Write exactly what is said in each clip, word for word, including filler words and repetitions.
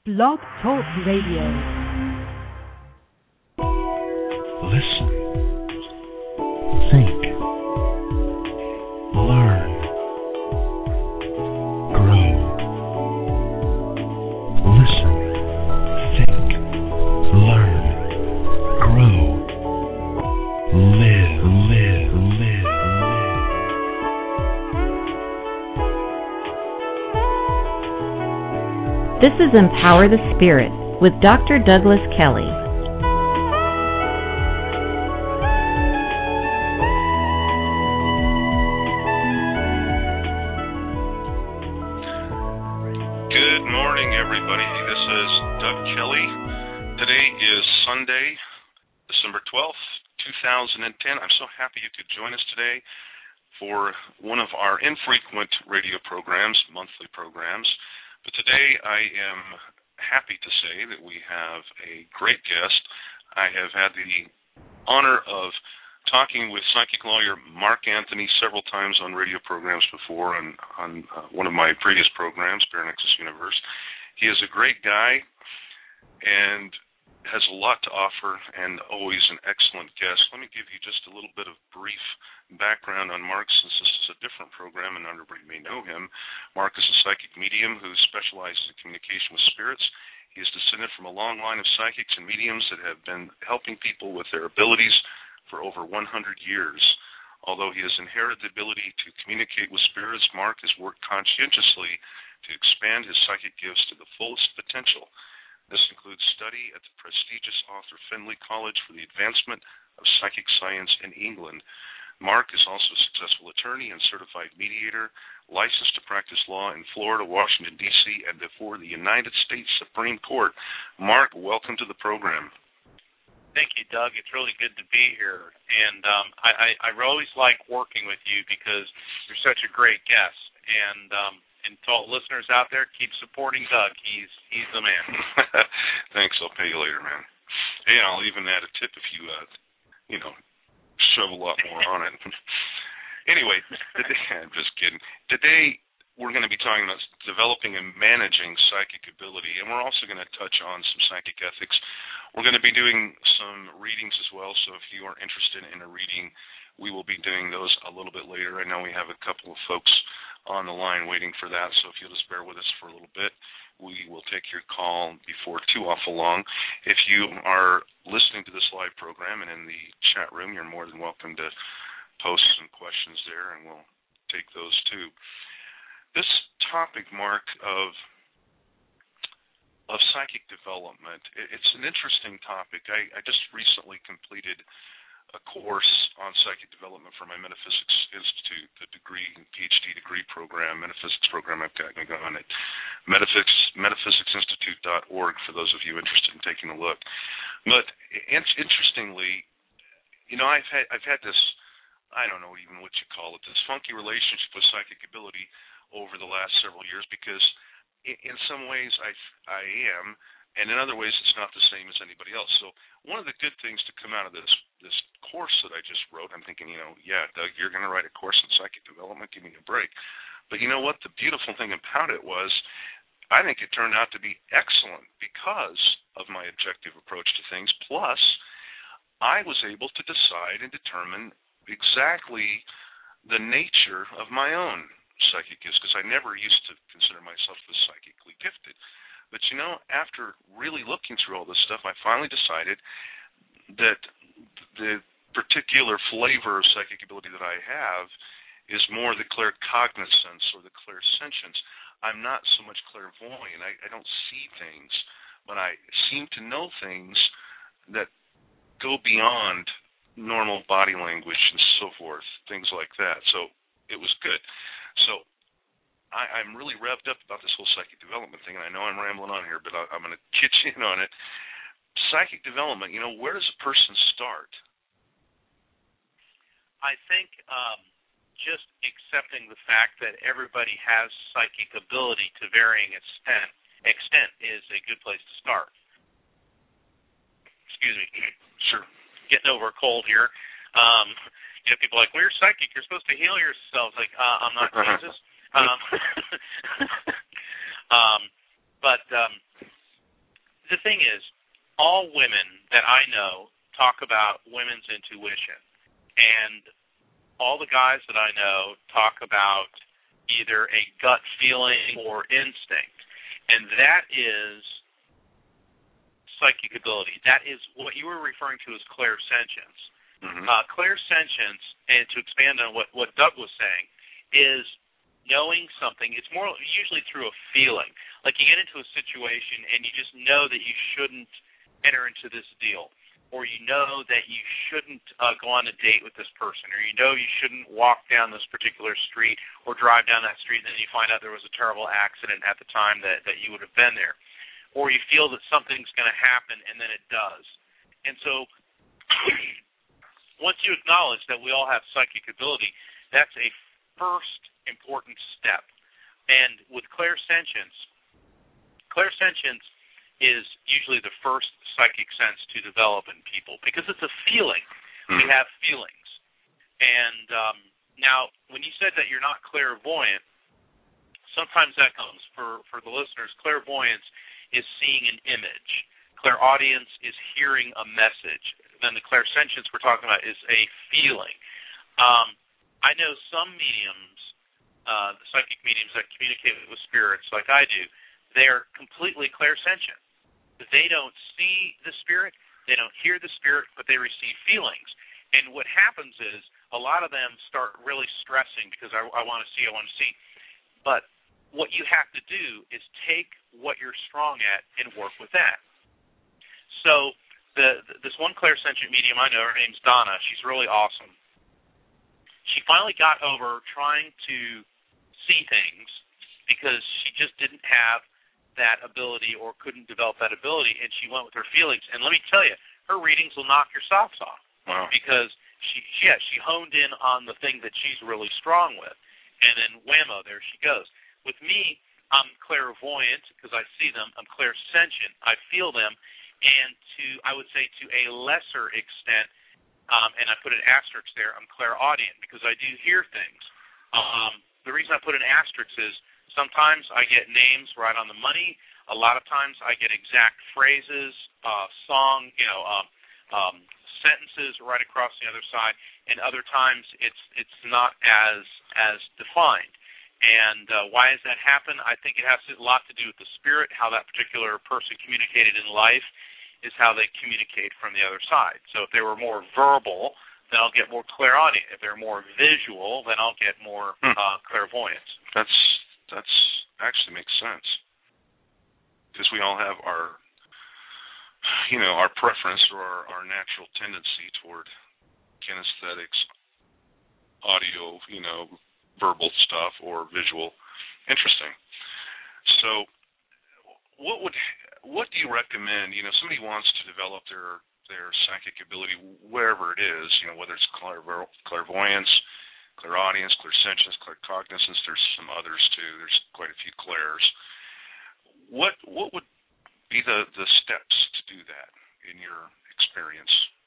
Blog Talk Radio. Listen. Think. Learn. Grow. Listen. Think. Learn. Grow. Live, live, live, live. This is Empower the Spirit with Doctor Douglas Kelly. Good morning, everybody. This is Doug Kelly. Today is Sunday, December twelfth, two thousand ten. I'm so happy you could join us today for one of our infrequent radio programs, monthly programs. But today I am happy to say that we have a great guest. I have had the honor of talking with psychic lawyer Mark Anthony several times on radio programs before, and on uh, one of my previous programs, Baronexus Universe. He is a great guy and has a lot to offer, and always an excellent guest. Let me give you just a little bit of brief background on Mark, since this is a different program and not everybody may know him. Mark is a psychic medium who specializes in communication with spirits. He is descended from a long line of psychics and mediums that have been helping people with their abilities for over one hundred years. Although he has inherited the ability to communicate with spirits, Mark has worked conscientiously to expand his psychic gifts to the fullest potential. This includes study at the prestigious Arthur Findlay College for the Advancement of Psychic Science in England. Mark is also a successful attorney and certified mediator, licensed to practice law in Florida, Washington, D C, and before the United States Supreme Court. Mark, welcome to the program. Thank you, Doug. It's really good to be here. And um, I, I, I always like working with you because you're such a great guest. And um, and to all listeners out there, keep supporting Doug. He's he's the man. Thanks. I'll pay you later, man. Hey, I'll even add a tip if you, uh, you know, shove a lot more on it. Anyway, today, I'm just kidding. Today, we're going to be talking about developing and managing psychic ability, and we're also going to touch on some psychic ethics. We're going to be doing some readings as well, so if you are interested in a reading, we will be doing those a little bit later. I know we have a couple of folks on the line waiting for that, so if you'll just bear with us for a little bit, we will take your call before too awful long. If you are listening to this live program and in the chat room, you're more than welcome to post some questions there, and we'll take those too. This topic, Mark, of of psychic development, it's an interesting topic. I, I just recently completed a course on psychic development for my Metaphysics Institute, the degree, P H D degree program, metaphysics program I've got going on at metaphysics, metaphysics institute dot org for those of you interested in taking a look. But interestingly, you know, I've had I've had this, I don't know even what you call it, this funky relationship with psychic ability over the last several years, because in some ways I I am, and in other ways it's not the same as anybody else. So one of the good things to come out of this this course that I just wrote, I'm thinking, you know, yeah, Doug, you're going to write a course on psychic development, give me a break. But you know what? The beautiful thing about it was, I think it turned out to be excellent because of my objective approach to things. Plus, I was able to decide and determine exactly the nature of my own psychic gifts, because I never used to consider myself as psychically gifted. But, you know, after really looking through all this stuff, I finally decided that the particular flavor of psychic ability that I have is more the claircognizance or the clairsentience. I'm not so much clairvoyant. I, I don't see things, but I seem to know things that go beyond normal body language and so forth, things like that. So it was good. So I, I'm really revved up about this whole psychic development thing, and I know I'm rambling on here, but I, I'm going to pitch in on it. Psychic development, you know, where does a person start? I think um, just accepting the fact that everybody has psychic ability to varying extent, extent is a good place to start. Excuse me. Sure. Getting over a cold here. Um, you know, people are like, well, you're psychic. You're supposed to heal yourself. Like, uh, I'm not Jesus. Um, um, but um, the thing is, all women that I know talk about women's intuition, and all the guys that I know talk about either a gut feeling or instinct, and that is psychic ability. That is what you were referring to as clairsentience. Mm-hmm. Uh, clairsentience, and to expand on what, what Doug was saying, is knowing something. It's more usually through a feeling. Like you get into a situation and you just know that you shouldn't enter into this deal, or you know that you shouldn't uh, go on a date with this person, or you know you shouldn't walk down this particular street or drive down that street, and then you find out there was a terrible accident at the time that, that you would have been there. Or you feel that something's going to happen, and then it does. And so once you acknowledge that we all have psychic ability, that's a first important step. And with clairsentience, clairsentience is usually the first psychic sense to develop in people because it's a feeling. Mm-hmm. We have feelings. And um, now, when you said that you're not clairvoyant, sometimes that comes, for, for the listeners, clairvoyance is seeing an image. Clairaudience is hearing a message. Then the clairsentience we're talking about is a feeling. Um, I know some mediums, uh, the psychic mediums that communicate with spirits like I do, they're completely clairsentient. They don't see the spirit, they don't hear the spirit, but they receive feelings. And what happens is a lot of them start really stressing because I, I want to see, I want to see. But what you have to do is take what you're strong at and work with that. So the, this one clairsentient medium I know, her name's Donna. She's really awesome. She finally got over trying to see things because she just didn't have that ability or couldn't develop that ability, and she went with her feelings. And let me tell you, her readings will knock your socks off. Wow. Because she, yeah, she honed in on the thing that she's really strong with, and then whammo, there she goes. With me, I'm clairvoyant because I see them. I'm clairsentient. I feel them. And to, I would say to a lesser extent, um, and I put an asterisk there, I'm clairaudient because I do hear things. Um, the reason I put an asterisk is sometimes I get names right on the money. A lot of times I get exact phrases, uh, song, you know, um, um, sentences right across the other side. And other times it's it's not as as defined. And uh, why does that happen? I think it has a lot to do with the spirit, how that particular person communicated in life is how they communicate from the other side. So if they were more verbal, then I'll get more clairaudient. If they're more visual, then I'll get more hmm. uh, clairvoyance. That's that's actually makes sense because we all have our, you know, our preference or our, our natural tendency toward kinesthetics, audio, you know, verbal stuff or visual. Interesting. So what would what do you recommend? You know, somebody wants to develop their their psychic ability wherever it is, you know, whether it's clairvo- clairvoyance, clairaudience, clairsentience, claircognizance, there's some others too. There's quite a few clairs. What what would be the, the steps to do that in your experience?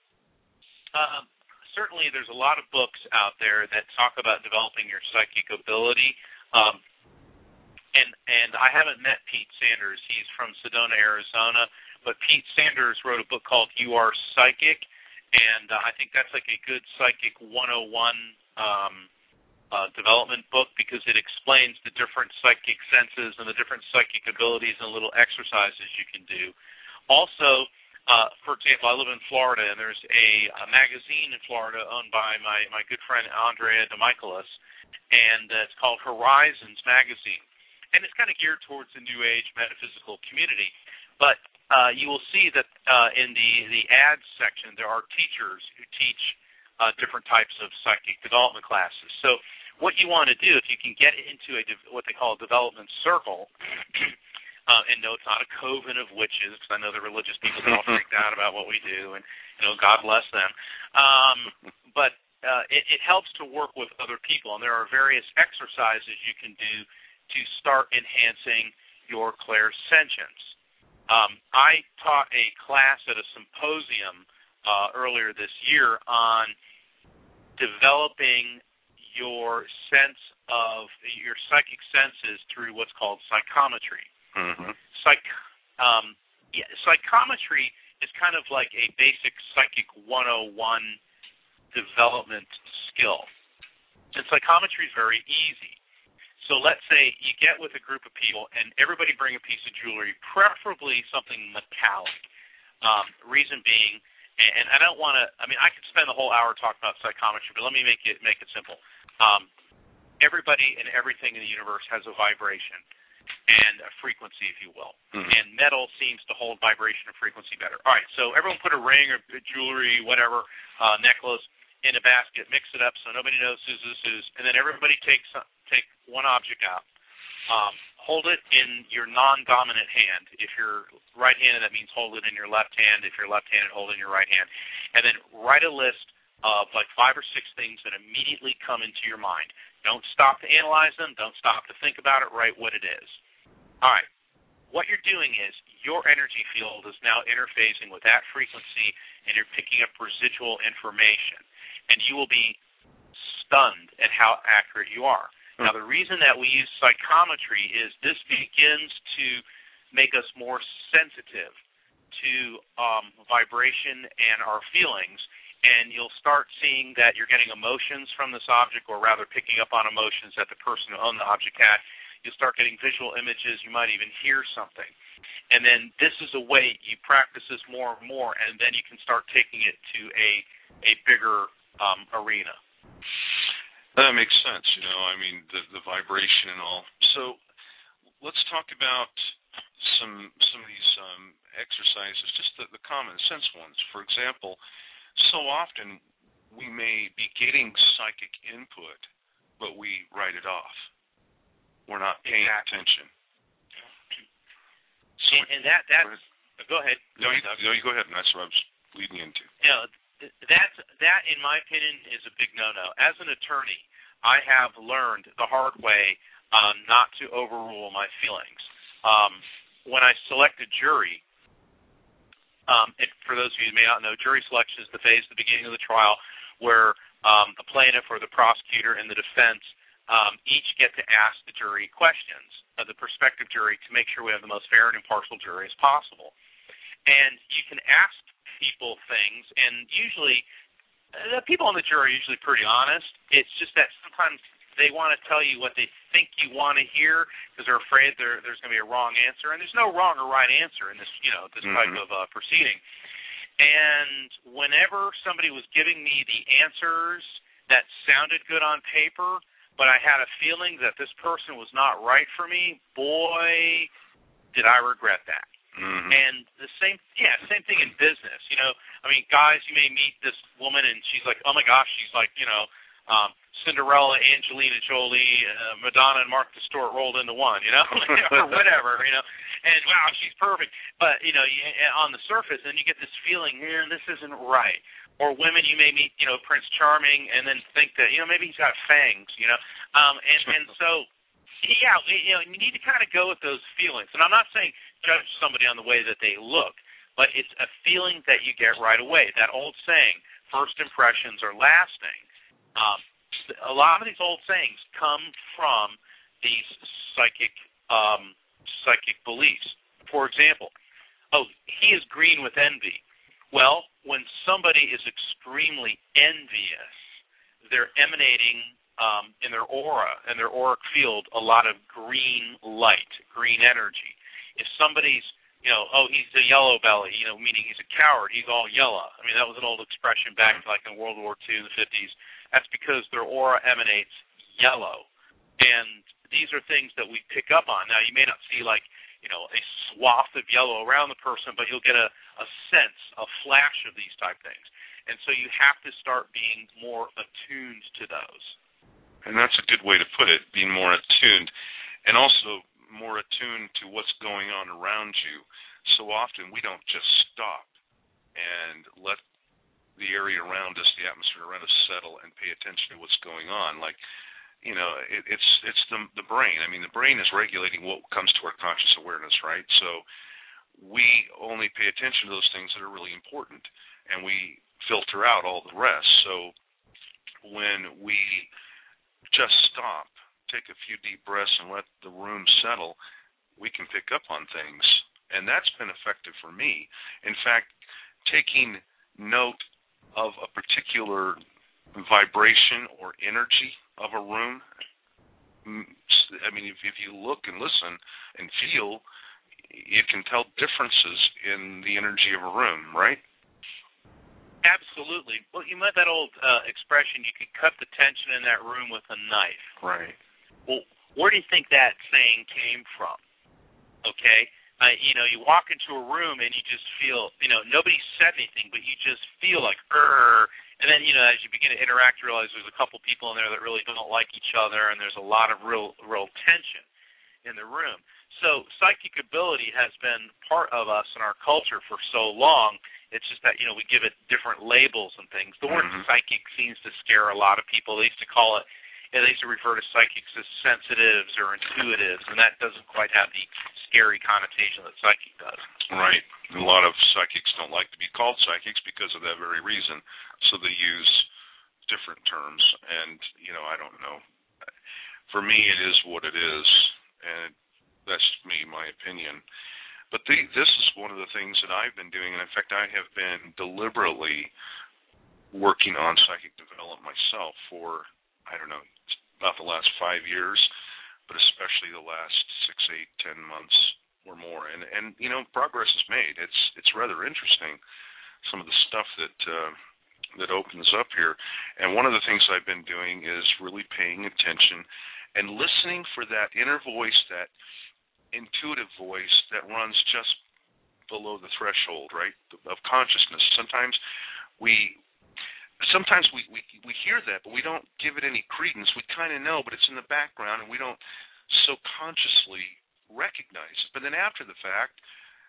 Um Certainly, there's a lot of books out there that talk about developing your psychic ability. Um, and and I haven't met Pete Sanders. He's from Sedona, Arizona. But Pete Sanders wrote a book called You Are Psychic, and uh, I think that's like a good Psychic one oh one um, uh, development book because it explains the different psychic senses and the different psychic abilities and little exercises you can do. Also, Uh, for example, I live in Florida, and there's a, a magazine in Florida owned by my, my good friend Andrea DeMichaelis, and uh, it's called Horizons Magazine. And it's kind of geared towards the New Age metaphysical community. But uh, you will see that uh, in the, the ads section, there are teachers who teach uh, different types of psychic development classes. So what you want to do, if you can get into a what they call a development circle, Uh, and no, it's not a coven of witches, because I know the religious people get all freaked out about what we do, and, you know, God bless them. Um, but uh, it, it helps to work with other people, and there are various exercises you can do to start enhancing your clairsentience. Um, I taught a class at a symposium uh, earlier this year on developing your sense of your psychic senses through what's called psychometry. Mm-hmm. Psych, um, yeah, psychometry is kind of like a basic psychic one oh one development skill. And psychometry is very easy. So let's say you get with a group of people and everybody bring a piece of jewelry, preferably something metallic. Um, reason being, and I don't want to, I mean, I could spend the whole hour talking about psychometry, but let me make it make it simple. Um, everybody and everything in the universe has a vibration and a frequency, if you will. Mm-hmm. And metal seems to hold vibration and frequency better. All right, so everyone put a ring or jewelry, whatever, uh, necklace in a basket, mix it up so nobody knows who's this is, and then everybody takes take one object out. Um, hold it in your non-dominant hand. If you're right-handed, that means hold it in your left hand. If you're left-handed, hold it in your right hand. And then write a list of like five or six things that immediately come into your mind. Don't stop to analyze them. Don't stop to think about it. Write what it is. All right. What you're doing is your energy field is now interfacing with that frequency, and you're picking up residual information. And you will be stunned at how accurate you are. Now, the reason that we use psychometry is this begins to make us more sensitive to um, vibration and our feelings, and you'll start seeing that you're getting emotions from this object, or rather picking up on emotions that the person who owned the object had. You'll start getting visual images. You might even hear something. And then this is a way you practice this more and more, and then you can start taking it to a, a bigger um, arena. That makes sense, you know, I mean, the, the vibration and all. So let's talk about some some of these um, exercises, just the, the common sense ones. For example, so often we may be getting psychic input, but we write it off. We're not paying exactly. attention. So and, and that that's go ahead. Go no, ahead, you, no, you go ahead, and that's what I was leading into. You know, That's, that, in my opinion, is a big no-no. As an attorney, I have learned the hard way um, not to overrule my feelings. Um, when I select a jury, um, and for those of you who may not know, jury selection is the phase at the beginning of the trial where um, the plaintiff or the prosecutor and the defense um, each get to ask the jury questions, uh, the prospective jury, to make sure we have the most fair and impartial jury as possible. And you can ask people things, and usually the people on the jury are usually pretty honest. It's just that sometimes they want to tell you what they think you want to hear because they're afraid there, there's going to be a wrong answer, and there's no wrong or right answer in this, you know, this mm-hmm. type of uh, proceeding. And whenever somebody was giving me the answers that sounded good on paper, but I had a feeling that this person was not right for me, boy, did I regret that. Mm-hmm. And the same, yeah, same thing in business. You know, I mean, guys, you may meet this woman and she's like, oh my gosh, she's like, you know, um, Cinderella, Angelina Jolie, uh, Madonna, and Mark the Stewart rolled into one, you know, or whatever, you know. And wow, she's perfect. But you know, you, on the surface, then you get this feeling, eh, this isn't right. Or women, you may meet, you know, Prince Charming, and then think that, you know, maybe he's got fangs, you know. Um, and and so. Yeah, you know, you need to kind of go with those feelings. And I'm not saying judge somebody on the way that they look, but it's a feeling that you get right away. That old saying, first impressions are lasting. Um, a lot of these old sayings come from these psychic um, psychic beliefs. For example, oh, he is green with envy. Well, when somebody is extremely envious, they're emanating Um, in their aura, in their auric field, a lot of green light, green energy. If somebody's, you know, oh, he's a yellow belly, you know, meaning he's a coward, he's all yellow. I mean, that was an old expression back to like in World War Two in the fifties. That's because their aura emanates yellow. And these are things that we pick up on. Now, you may not see like, you know, a swath of yellow around the person, but you'll get a, a sense, a flash of these type things. And so you have to start being more attuned to those. And that's a good way to put it, being more attuned, and also more attuned to what's going on around you. So often we don't just stop and let the area around us, the atmosphere around us, settle and pay attention to what's going on. Like, you know, it, it's it's the the brain. I mean, the brain is regulating what comes to our conscious awareness, right? So we only pay attention to those things that are really important, and we filter out all the rest. So when we just stop, take a few deep breaths, and let the room settle, we can pick up on things and that's been effective for me. In fact, taking note of a particular vibration or energy of a room, I mean, if, if you look and listen and feel, you can tell differences in the energy of a room, right? Absolutely. Well, you know that old uh, expression, you could cut the tension in that room with a knife. Right. Well, where do you think that saying came from? Okay? Uh, you know, you walk into a room and you just feel, you know, nobody said anything, but you just feel like, Urgh. And then, you know, as you begin to interact, you realize there's a couple people in there that really don't like each other, and there's a lot of real, real tension in the room. So psychic ability has been part of us in our culture for so long. It's just that, you know, we give it different labels and things. The word mm-hmm. psychic seems to scare a lot of people. They used to call it, they used to refer to psychics as sensitives or intuitives, and that doesn't quite have the scary connotation that psychic does. Right. A lot of psychics don't like to be called psychics because of that very reason. So they use different terms, and, you know, I don't know. For me, it is what it is, and that's me, my opinion. But the, this is one of the things that I've been doing, and in fact, I have been deliberately working on psychic development myself for, I don't know, about the last five years, but especially the last six, eight, ten months or more. And, and you know, progress is made. It's it's rather interesting, some of the stuff that uh, that opens up here. And one of the things I've been doing is really paying attention and listening for that inner voice, that intuitive voice that runs just below the threshold, right, of consciousness. Sometimes we sometimes we, we, we hear that, but we don't give it any credence. We kind of know, but it's in the background, and we don't so consciously recognize it. But then after the fact,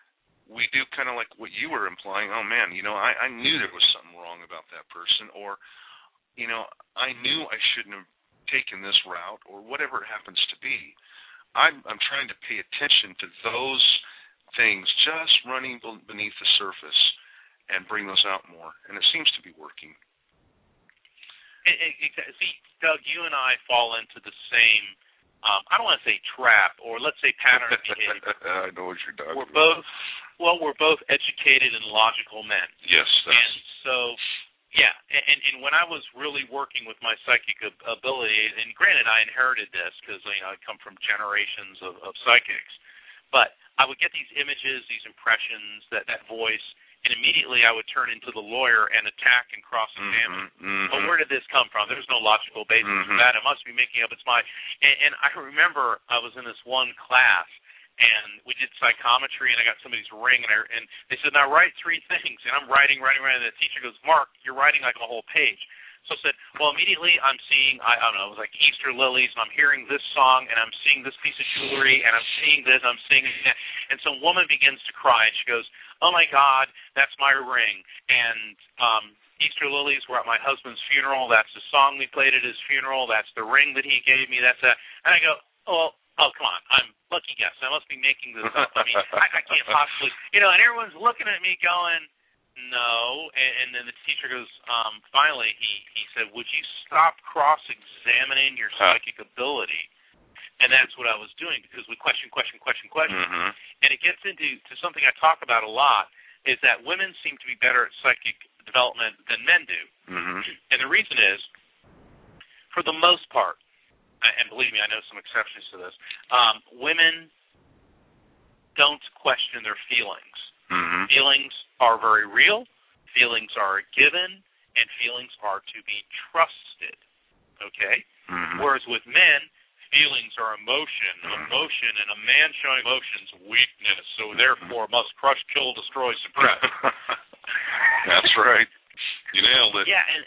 we do kind of like what you were implying. Oh, man, you know, I, I knew there was something wrong about that person, or, you know, I knew I shouldn't have taken this route, or whatever it happens to be. I'm, I'm trying to pay attention to those things just running beneath the surface and bring those out more, and it seems to be working. See, Doug, you and I fall into the same, um, I don't want to say trap, or let's say pattern of behavior. I know what you're talking we're about. Both, well, we're both educated and logical men. Yes. That's... And so, yeah, and, and when I was really working with my psychic ability, and granted I inherited this because, you know, I come from generations of, of psychics, but I would get these images, these impressions, that, that voice, and immediately I would turn into the lawyer and attack and cross-examine. Mm-hmm, mm-hmm. But where did this come from? There's no logical basis mm-hmm. for that. It must be making up its mind. And, and I remember I was in this one class, and we did psychometry, and I got somebody's ring, and, I, and they said, now write three things. And I'm writing, writing, writing, and the teacher goes, Mark, you're writing like a whole page. So I said, well, immediately I'm seeing, I, I don't know, it was like Easter lilies, and I'm hearing this song, and I'm seeing this piece of jewelry, and I'm seeing this, I'm seeing that. And some woman begins to cry, and she goes, oh, my God, that's my ring. And um, Easter lilies were at my husband's funeral. That's the song we played at his funeral. That's the ring that he gave me. That's that. And I go, oh, oh, come on. I'm lucky guess. I must be making this up. I mean, I, I can't possibly, you know, and everyone's looking at me going, no. And, and then the teacher goes, um, finally, he, he said, would you stop cross-examining your psychic ability? And that's what I was doing, because we question, question, question, question. Mm-hmm. And it gets into to something I talk about a lot, is that women seem to be better at psychic development than men do. Mm-hmm. And the reason is, for the most part, and believe me, I know some exceptions to this, um, women don't question their feelings. Mm-hmm. Feelings are very real, feelings are a given, and feelings are to be trusted. Okay? Mm-hmm. Whereas with men, feelings are emotion. Emotion, and a man showing emotions, weakness, so therefore must crush, kill, destroy, suppress. That's right. You nailed it. Yeah, and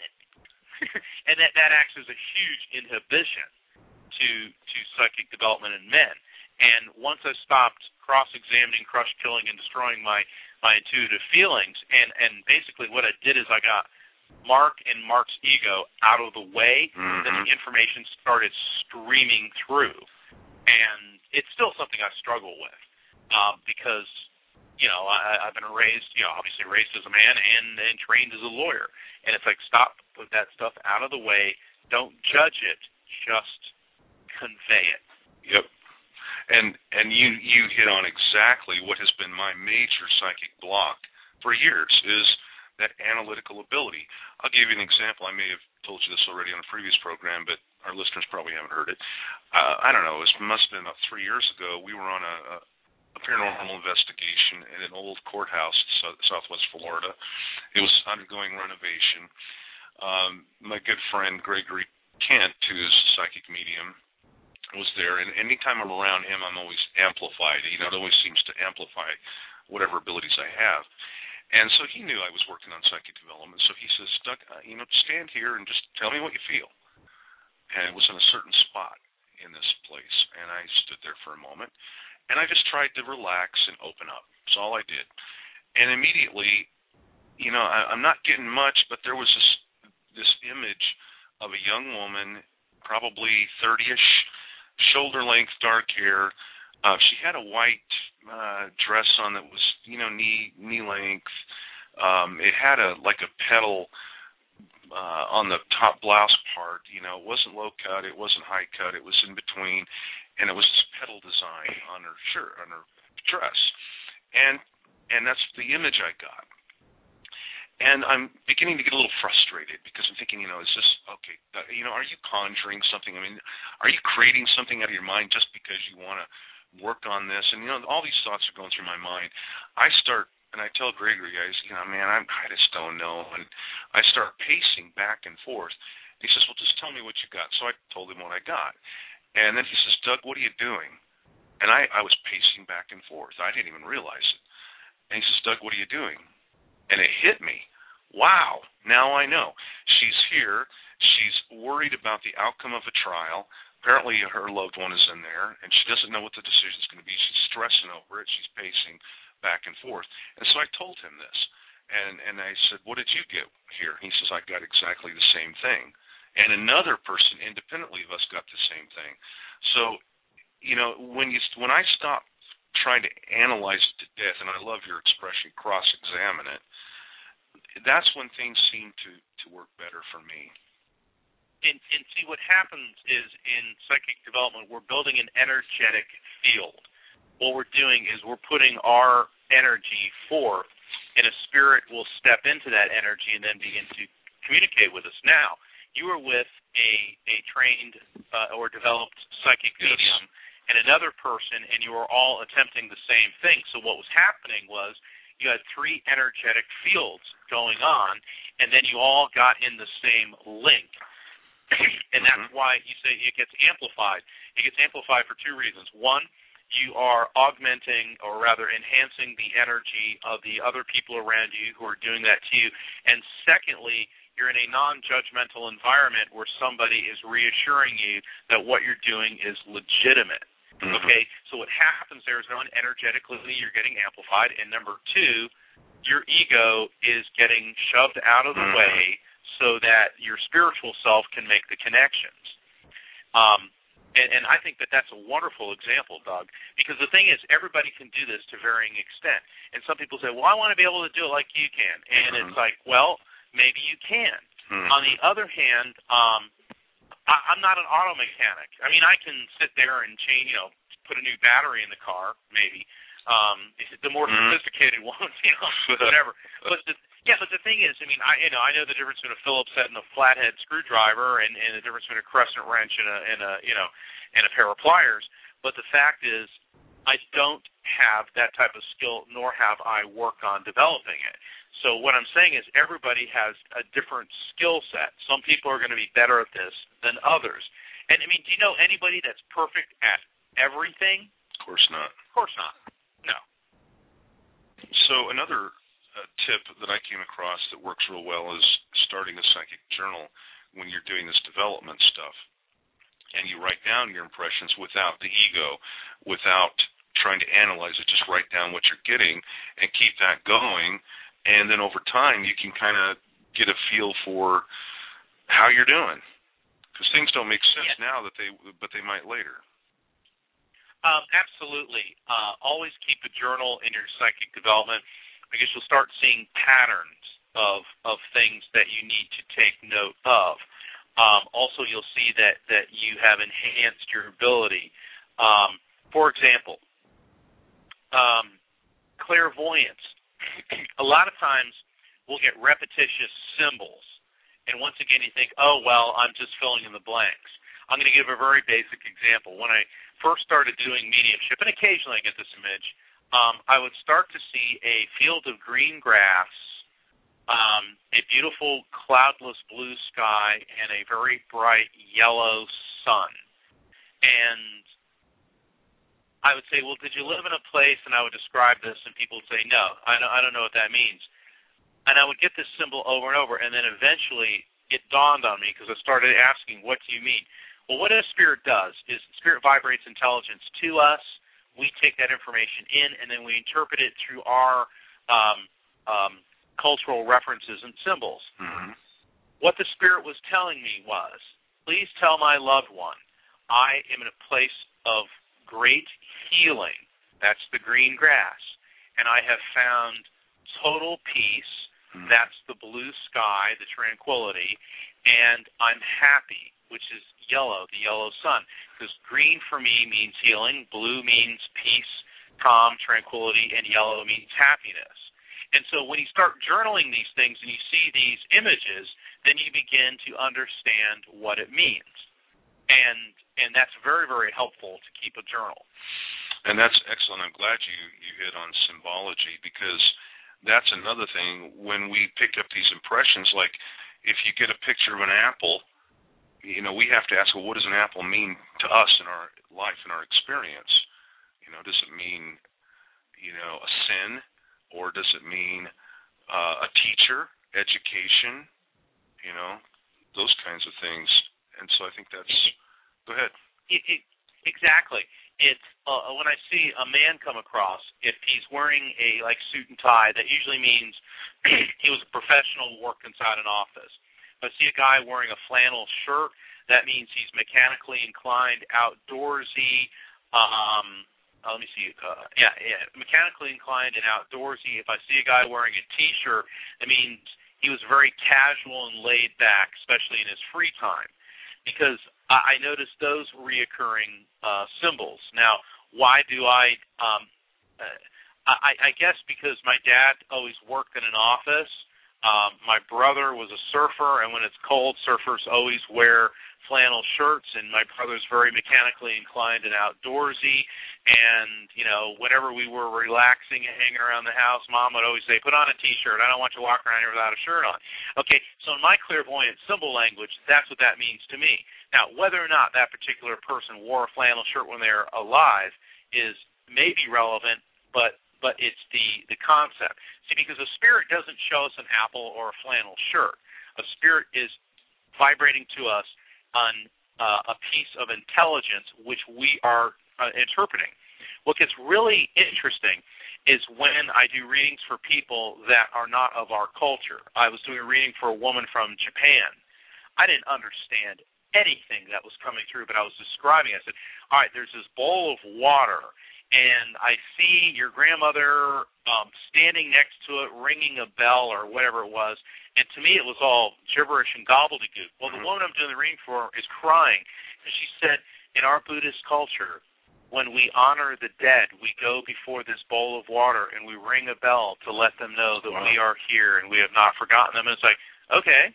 and that, that acts as a huge inhibition to to psychic development in men. And once I stopped cross-examining, crush, killing, and destroying my, my intuitive feelings, and, and basically what I did is I got Mark and Mark's ego out of the way, mm-hmm. then the information started streaming through. And it's still something I struggle with um, because, you know, I, I've been raised, you know, obviously raised as a man and, and trained as a lawyer. And it's like, stop, put that stuff out of the way. Don't judge it. Just convey it. Yep. And and you you hit on exactly what has been my major psychic block for years is that analytical ability. I'll give you an example. I may have told you this already on a previous program, but our listeners probably haven't heard it. Uh, I don't know. It must have been about three years ago. We were on a, a, a paranormal investigation in an old courthouse in southwest Florida. It was undergoing renovation. Um, my good friend Gregory Kent, who's a psychic medium, was there, and anytime I'm around him, I'm always amplified. You know, it always seems to amplify whatever abilities I have. And so he knew I was working on psychic development, so he says, Doug, uh, you know, stand here and just tell me what you feel. And it was in a certain spot in this place, and I stood there for a moment, and I just tried to relax and open up. That's all I did. And immediately, you know, I, I'm not getting much, but there was this this image of a young woman, probably thirty-ish, shoulder-length, dark hair. Uh, she had a white uh, dress on that was, you know, knee knee length. Um, it had a like a petal uh, on the top blouse part. You know, it wasn't low cut, it wasn't high cut, it was in between, and it was this petal design on her shirt, on her dress, and and that's the image I got. And I'm beginning to get a little frustrated because I'm thinking, you know, is this, okay, uh, you know, are you conjuring something? I mean, are you creating something out of your mind just because you want to work on this? And, you know, all these thoughts are going through my mind. I start, and I tell Gregory, guys, you know, man, I'm, I just don't know. And I start pacing back and forth. He says, well, just tell me what you got. So I told him what I got. And then he says, Doug, what are you doing? And I, I was pacing back and forth. I didn't even realize it. And he says, Doug, what are you doing? And it hit me. Wow, now I know. She's here. She's worried about the outcome of a trial. Apparently her loved one is in there, and she doesn't know what the decision is going to be. She's stressing over it. She's pacing back and forth. And so I told him this. And, and I said, what did you get here? He says, I got exactly the same thing. And another person independently of us got the same thing. So, you know, when you when I stop trying to analyze it to death, and I love your expression, cross-examine it, that's when things seem to, to work better for me. And, and see, what happens is in psychic development, we're building an energetic field. What we're doing is we're putting our energy forth, and a spirit will step into that energy and then begin to communicate with us. Now, you are with a, a trained uh, or developed psychic yes. medium and another person, and you are all attempting the same thing. So what was happening was you had three energetic fields going on, and then you all got in the same link. And that's mm-hmm. why you say it gets amplified. It gets amplified for two reasons. One, you are augmenting, or rather enhancing, the energy of the other people around you who are doing that to you. And secondly, you're in a non-judgmental environment where somebody is reassuring you that what you're doing is legitimate. Mm-hmm. Okay, so what happens there is, one, energetically you're getting amplified, and number two, your ego is getting shoved out of the mm-hmm. way so that your spiritual self can make the connections. Um, and, and I think that that's a wonderful example, Doug, because the thing is, everybody can do this to varying extent. And some people say, well, I want to be able to do it like you can. And mm-hmm. it's like, well, maybe you can. Mm-hmm. On the other hand, um, I, I'm not an auto mechanic. I mean, I can sit there and change, you know, put a new battery in the car, maybe. Um, the more mm-hmm. sophisticated ones, you know, whatever. But the, yeah, but the thing is, I mean, I you know, I know the difference between a Phillips head and a flathead screwdriver, and, and the difference between a crescent wrench and a, and a, you know, and a pair of pliers. But the fact is, I don't have that type of skill, nor have I worked on developing it. So what I'm saying is, everybody has a different skill set. Some people are going to be better at this than others. And I mean, do you know anybody that's perfect at everything? Of course not. Of course not. No. So another uh, tip that I came across that works real well is starting a psychic journal when you're doing this development stuff. And you write down your impressions without the ego, without trying to analyze it. Just write down what you're getting and keep that going. And then over time, you can kind of get a feel for how you're doing. Because things don't make sense yeah. now, that they, but they might later. Um, absolutely. Uh, always keep a journal in your psychic development, because you'll start seeing patterns of of things that you need to take note of. Um, also, you'll see that, that you have enhanced your ability. Um, For example, um, clairvoyance. A lot of times we'll get repetitious symbols. And once again, you think, oh, well, I'm just filling in the blanks. I'm going to give a very basic example. When I first started doing mediumship, and occasionally I get this image, um, I would start to see a field of green grass, um, a beautiful cloudless blue sky, and a very bright yellow sun. And I would say, well, did you live in a place? And I would describe this, and people would say, no, I don't, I don't know what that means. And I would get this symbol over and over, and then eventually it dawned on me because I started asking, what do you mean? Well, what a spirit does is spirit vibrates intelligence to us. We take that information in, and then we interpret it through our um, um, cultural references and symbols. Mm-hmm. What the spirit was telling me was, please tell my loved one, I am in a place of great healing. That's the green grass. And I have found total peace. Mm-hmm. That's the blue sky, the tranquility. And I'm happy, which is yellow, the yellow sun. Because green for me means healing, blue means peace, calm, tranquility, and yellow means happiness. And so when you start journaling these things and you see these images, then you begin to understand what it means. And and that's very, very helpful to keep a journal. And that's excellent. I'm glad you, you hit on symbology, because that's another thing. When we pick up these impressions, like if you get a picture of an apple, you know, we have to ask, well, what does an apple mean to us in our life, in our experience? You know, does it mean, you know, a sin, or does it mean uh, a teacher, education, you know, those kinds of things. And so I think that's, go ahead. It, it, exactly. It's uh, when I see a man come across, if he's wearing a like suit and tie, that usually means he was a professional, worked inside an office. If I see a guy wearing a flannel shirt, that means he's mechanically inclined, outdoorsy. Um, uh, let me see. Uh, yeah, yeah, mechanically inclined and outdoorsy. If I see a guy wearing a T-shirt, that means he was very casual and laid back, especially in his free time. Because I noticed those reoccurring uh, symbols. Now, why do I, um, uh, I? I guess because my dad always worked in an office. Um, my brother was a surfer, and when it's cold, surfers always wear flannel shirts, and my brother's very mechanically inclined and outdoorsy. And, you know, whenever we were relaxing and hanging around the house, Mom would always say, put on a T-shirt. I don't want you to walk around here without a shirt on. Okay, so in my clairvoyant symbol language, that's what that means to me. Now, whether or not that particular person wore a flannel shirt when they're alive is maybe relevant, but but it's the, the concept. See, because a spirit doesn't show us an apple or a flannel shirt. A spirit is vibrating to us on uh, a piece of intelligence which we are uh, interpreting. What gets really interesting is when I do readings for people that are not of our culture. I was doing a reading for a woman from Japan. I didn't understand anything that was coming through, but I was describing it. I said, all right, there's this bowl of water, and I see your grandmother um, standing next to it, ringing a bell or whatever it was. And to me, it was all gibberish and gobbledygook. Well, the woman I'm doing the reading for is crying. And she said, in our Buddhist culture, when we honor the dead, we go before this bowl of water and we ring a bell to let them know that wow. we are here and we have not forgotten them. And it's like, okay.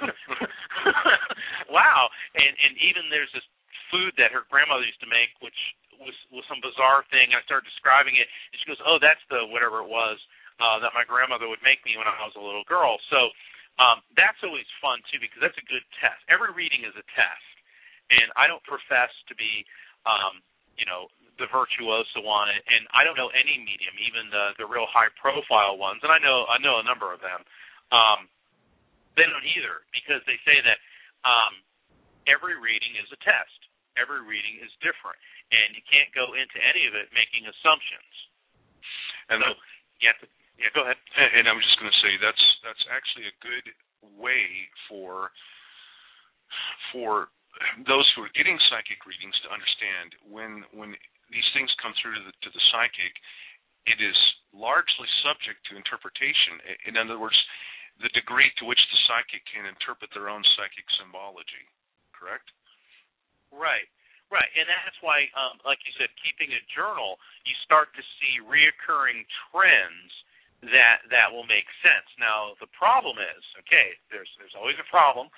Wow. And, and even there's this food that her grandmother used to make, which was, was some bizarre thing. I started describing it, and she goes, oh, that's the whatever it was uh, that my grandmother would make me when I was a little girl. So um, that's always fun, too, because that's a good test. Every reading is a test, and I don't profess to be, um, you know, the virtuoso on it, and I don't know any medium, even the, the real high-profile ones, and I know I know a number of them. Um, they don't either, because they say that um, every reading is a test. Every reading is different, and you can't go into any of it making assumptions. And so, yeah, yeah, go ahead. And, and I'm just going to say that's that's actually a good way for for those who are getting psychic readings to understand when when these things come through to the, to the psychic, it is largely subject to interpretation. In other words, the degree to which the psychic can interpret their own psychic symbology. Correct? Right. Right, and that's why, um, like you said, keeping a journal, you start to see reoccurring trends that that will make sense. Now, the problem is, okay, there's there's always a problem,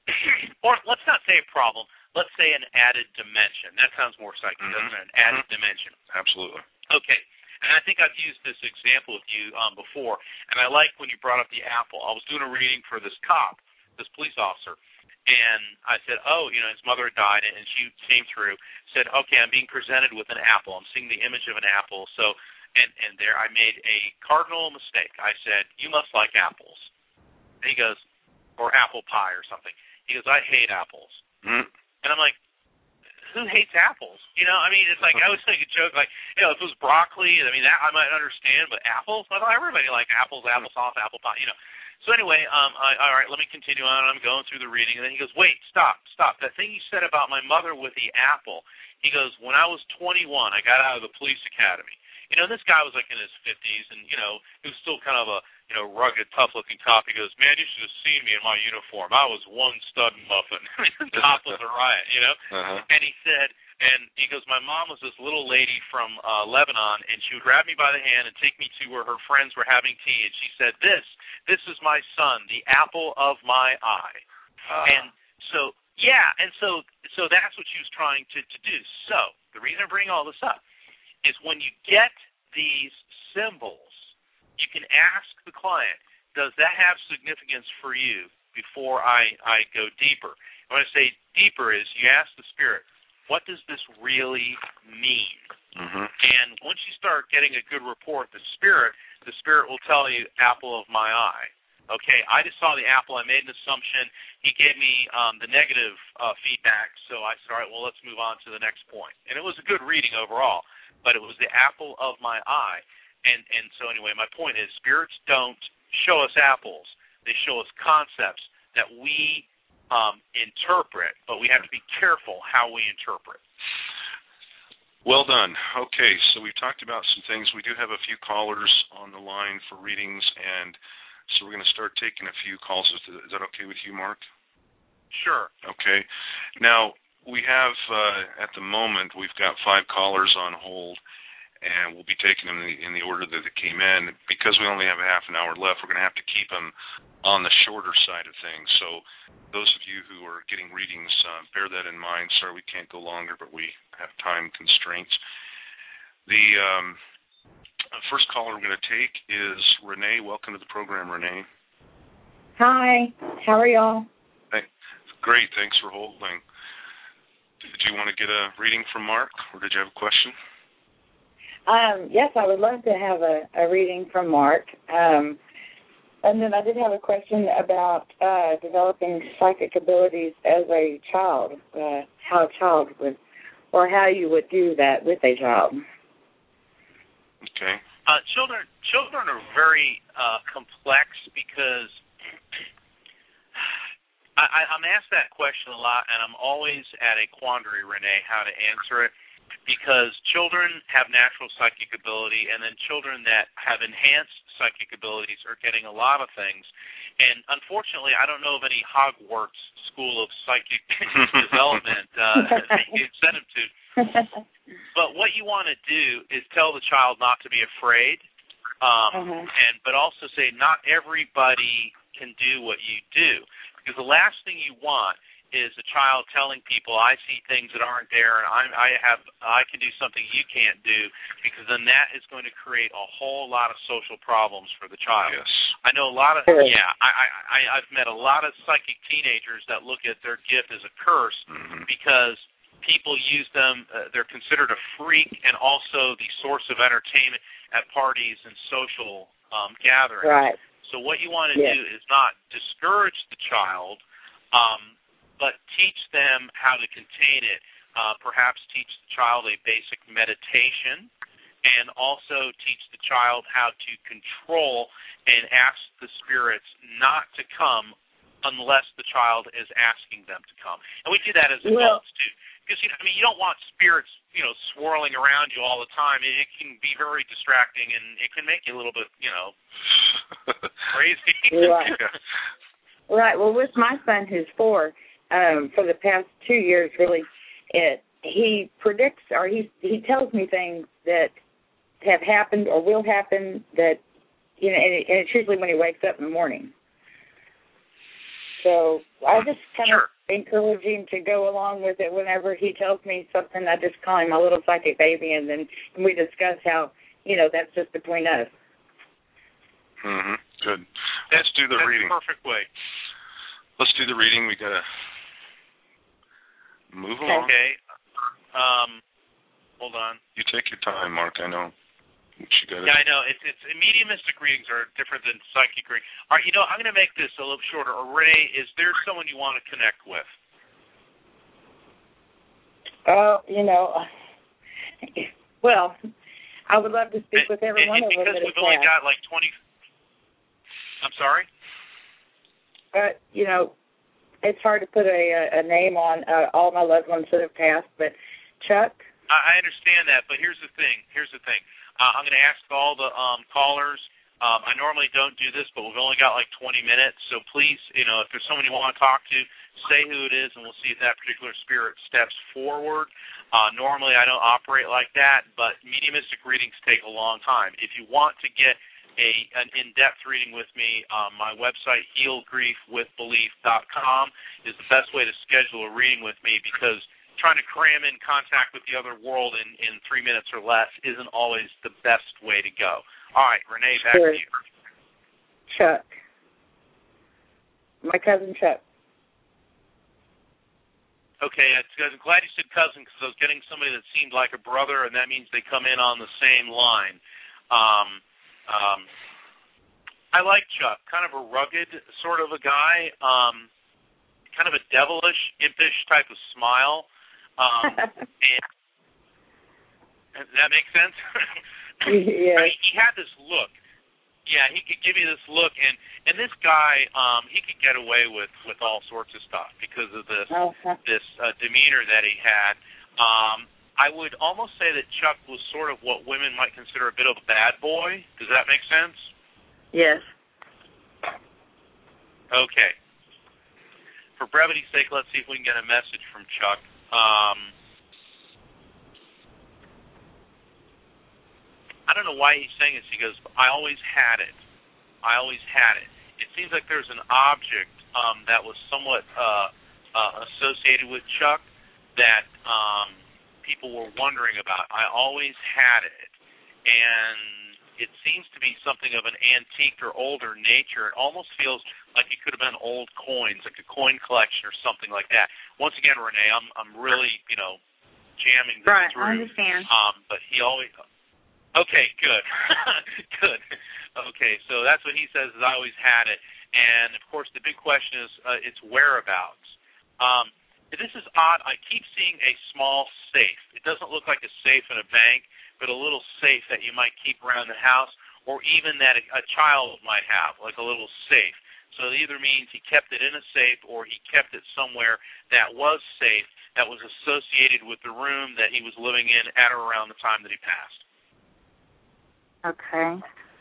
or let's not say a problem, let's say an added dimension. That sounds more psychic, mm-hmm. doesn't it? An added mm-hmm. dimension. Absolutely. Okay, and I think I've used this example with you um, before, and I like when you brought up the apple. I was doing a reading for this cop, this police officer, and I said, oh, you know, his mother had died, and she came through, said, okay, I'm being presented with an apple. I'm seeing the image of an apple. So, and, and there I made a cardinal mistake. I said, you must like apples. And he goes, or apple pie or something. He goes, I hate apples. Mm. And I'm like, who hates apples? You know, I mean, it's like, I always make a joke, like, you know, if it was broccoli, I mean, that I might understand, but apples? I thought everybody liked apples, applesauce, apple pie, you know. So anyway, um, I, all right, let me continue on. I'm going through the reading, and then he goes, wait, stop, stop. That thing you said about my mother with the apple, he goes, when I was twenty-one, I got out of the police academy. You know, this guy was like in his fifties, and, you know, he was still kind of a, you know, rugged, tough-looking cop. He goes, man, you should have seen me in my uniform. I was one stud muffin. The cop was a riot, you know. Uh-huh. And he said, and he goes, my mom was this little lady from uh, Lebanon, and she would grab me by the hand and take me to where her friends were having tea, and she said, this, this is my son, the apple of my eye. Uh. And so, yeah, and so so that's what she was trying to, to do. So the reason I bring all this up is when you get these symbols, you can ask the client, does that have significance for you before I, I go deeper? When I say deeper is you ask the spirit, what does this really mean? Mm-hmm. And once you start getting a good report, the spirit, the spirit will tell you, apple of my eye. Okay, I just saw the apple. I made an assumption. He gave me um, the negative uh, feedback, so I said, all right, well, let's move on to the next point. And it was a good reading overall, but it was the apple of my eye. And, and so anyway, my point is spirits don't show us apples. They show us concepts that we um, interpret, but we have to be careful how we interpret. Well done. Okay, so we've talked about some things. We do have a few callers on the line for readings, and so we're going to start taking a few calls. Is that okay with you, Mark? Sure. Okay. Now, we have, uh, at the moment, we've got five callers on hold, and we'll be taking them in the, in the order that they came in. Because we only have a half an hour left, we're going to have to keep them on the shorter side of things. So those of you who are getting readings, uh, bear that in mind. Sorry we can't go longer, but we have time constraints. The um, first caller we're going to take is Renee. Welcome to the program, Renee. Hi. How are y'all? Hey, great. Thanks for holding. Did you want to get a reading from Mark, or did you have a question? Um, yes, I would love to have a, a reading from Mark. Um, and then I did have a question about uh, developing psychic abilities as a child, uh, how a child would, or how you would do that with a child. Okay. Uh, children, children are very uh, complex because I, I, I'm asked that question a lot, and I'm always at a quandary, Renee, how to answer it. Because children have natural psychic ability, and then children that have enhanced psychic abilities are getting a lot of things. And unfortunately, I don't know of any Hogwarts school of psychic development uh, that you can send them to. But what you want to do is tell the child not to be afraid, um, uh-huh. and but also say not everybody can do what you do. Because the last thing you want is a child telling people, I see things that aren't there, and I, I have, I can do something you can't do, because then that is going to create a whole lot of social problems for the child. Yes. I know a lot of, yeah, I, I, I've met a lot of psychic teenagers that look at their gift as a curse mm-hmm. because people use them, uh, they're considered a freak and also the source of entertainment at parties and social um, gatherings. Right. So what you want to yes. do is not discourage the child, um, but teach them how to contain it. Uh, perhaps teach the child a basic meditation, and also teach the child how to control and ask the spirits not to come unless the child is asking them to come. And we do that as adults, well, too. Because, you know, I mean, you don't want spirits, you know, swirling around you all the time. It, it can be very distracting, and it can make you a little bit, you know, crazy. Right. Right. Well, with my son who's four, um, for the past two years, really, it he predicts or he he tells me things that have happened or will happen that, you know, and, it, and it's usually when he wakes up in the morning. So I just kind sure. of encourage him to go along with it. Whenever he tells me something, I just call him my little psychic baby, and then we discuss how, you know, that's just between us. Mm-hmm. Good. That's, Let's do the that's reading. the perfect way. Let's do the reading. We got to move along. Okay. Um, hold on. You take your time, Mark. I know. You gotta... Yeah, I know. It's it's mediumistic readings are different than psychic readings. All right, you know, I'm going to make this a little shorter. Renee, is there someone you want to connect with? Oh, uh, you know, well, I would love to speak with every and, one and of them. Because we've only got like twenty. I'm sorry. But you know, it's hard to put a, a name on uh, all my loved ones that have passed. But Chuck. I understand that, but here's the thing. Here's the thing. Uh, I'm going to ask all the um, callers. Um, I normally don't do this, but we've only got like twenty minutes. So please, you know, if there's someone you want to talk to, say who it is, and we'll see if that particular spirit steps forward. Uh, normally I don't operate like that, but mediumistic readings take a long time. If you want to get a an in-depth reading with me, um, my website, heal grief with belief dot com, is the best way to schedule a reading with me, because trying to cram in contact with the other world in, in three minutes or less isn't always the best way to go. All right, Renee, back sure. to you. Chuck. My cousin Chuck. Okay, I'm glad you said cousin, because I was getting somebody that seemed like a brother, and that means they come in on the same line. Um, um, I like Chuck, kind of a rugged sort of a guy, um, kind of a devilish, impish type of smile. Um, and, and does that make sense? Yeah. I mean, he had this look. Yeah, he could give you this look, and and this guy, um, he could get away with, with all sorts of stuff because of this uh-huh. this uh, demeanor that he had. Um, I would almost say that Chuck was sort of what women might consider a bit of a bad boy. Does that make sense? Yes. Okay. For brevity's sake, let's see if we can get a message from Chuck. Um, I don't know why he's saying this. He goes, I always had it. I always had it. It seems like there's an object um, that was somewhat uh, uh, associated with Chuck that um, people were wondering about. I always had it. And it seems to be something of an antique or older nature. It almost feels like it could have been old coins, like a coin collection or something like that. Once again, Renee, I'm I'm really, you know, jamming this right, through. I understand. Um, but he always... Okay, good. Good. Okay, so that's what he says, is I always had it. And, of course, the big question is uh, its whereabouts. Um, this is odd. I keep seeing a small safe. It doesn't look like a safe in a bank, but a little safe that you might keep around the house, or even that a, a child might have, like a little safe. So it either means he kept it in a safe or he kept it somewhere that was safe, that was associated with the room that he was living in at or around the time that he passed. Okay.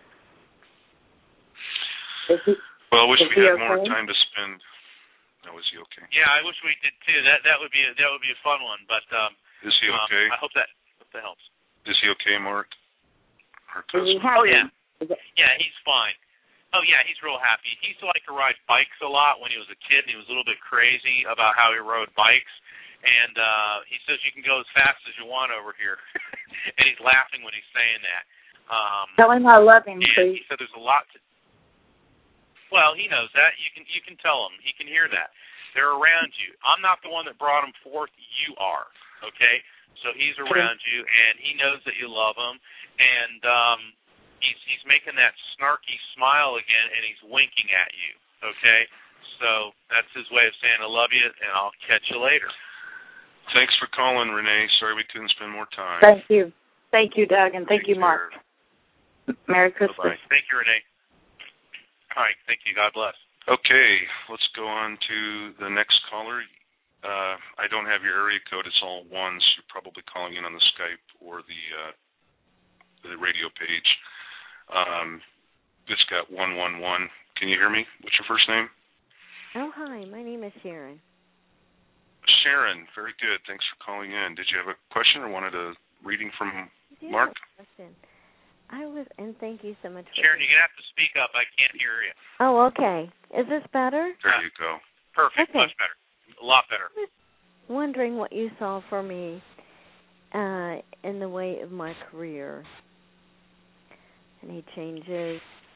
He, well, I wish we had okay? more time to spend. Now, is he okay? Yeah, I wish we did too. That that would be a, that would be a fun one. But um, is he okay? Um, I hope that hope that helps. Is he okay, Mark? Oh yeah, yeah, he's fine. Oh yeah, he's real happy. He used to like to ride bikes a lot when he was a kid, and he was a little bit crazy about how he rode bikes. And uh, he says you can go as fast as you want over here, and he's laughing when he's saying that. Um, tell him I love him, and please. He said there's a lot to. Well, he knows that. You can you can tell him. He can hear that. They're around you. I'm not the one that brought him forth. You are. Okay. So he's around you, and he knows that you love him, and um, he's he's making that snarky smile again, and he's winking at you. Okay. So that's his way of saying I love you, and I'll catch you later. Thanks for calling, Renee. Sorry we couldn't spend more time. Thank you. Thank you, Doug, and thank Take you, Mark. care. Merry Christmas. Bye-bye. Thank you, Renee. All right, thank you. God bless. Okay, let's go on to the next caller. Uh, I don't have your area code. It's all ones. You're probably calling in on the Skype or the uh, the radio page. Um, it's got one one one. Can you hear me? What's your first name? Oh, hi. My name is Sharon. Sharon, very good. Thanks for calling in. Did you have a question or wanted a reading from Mark? I question. I was, and thank you so much. For Sharon, you're going to have to speak up. I can't hear you. Oh, okay. Is this better? There you go. Perfect. Okay. Much better. A lot better. I was wondering what you saw for me uh, in the way of my career. Any changes?